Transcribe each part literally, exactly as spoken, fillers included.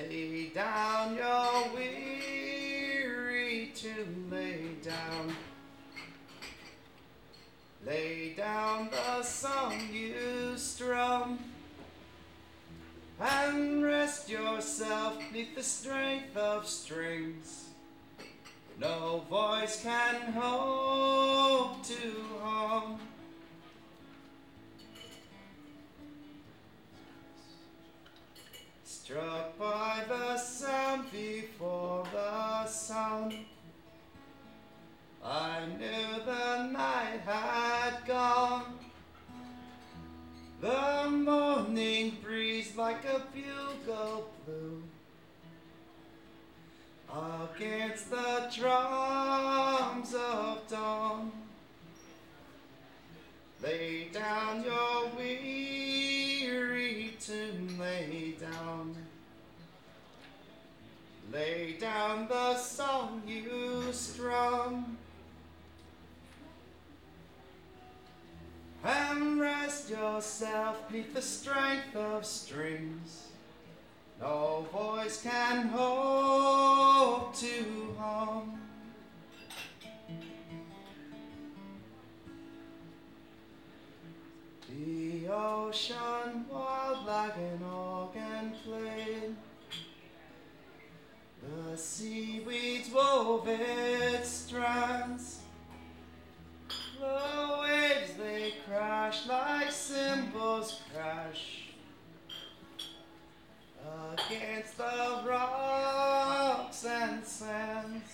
Lay down your weary to lay down. Lay down the song you strum and rest yourself neath the strength of strings no voice can hope to hum. Struck by the sound before the sound, I knew the night had gone. The morning breeze like a bugle blew against the drums of dawn. Lay down your weary tune, lay down. Lay down the song you strum and rest yourself neath the strength of strings no voice can hope to hum. The ocean wild like an organ played, the seaweeds wove its strands, the waves they crash like cymbals crash against the rocks and sands.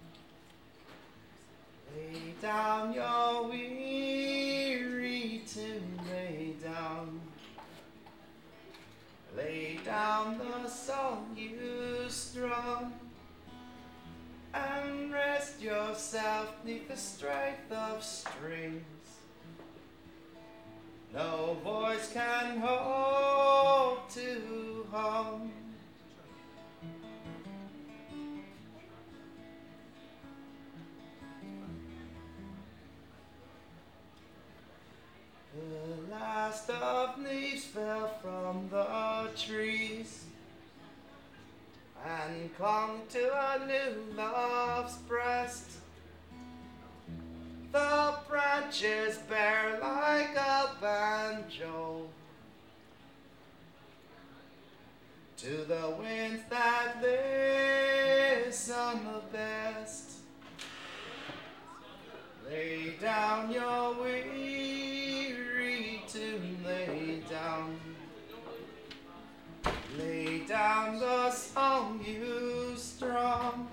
Lay down your weary tune, lay down. Lay down the song you strum and rest yourself neath the strength of strings no voice can hope to hum. The last of leaves fell from the trees and clung to a new love's breast. The branches bare like a banjo to the winds that listen the best. Lay down your weary tune, lay down. Lay down the song you strum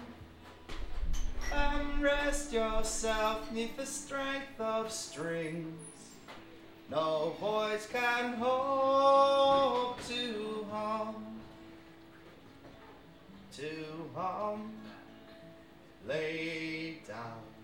and rest yourself neath the strength of strings no voice can hope to hum. To hum, lay down.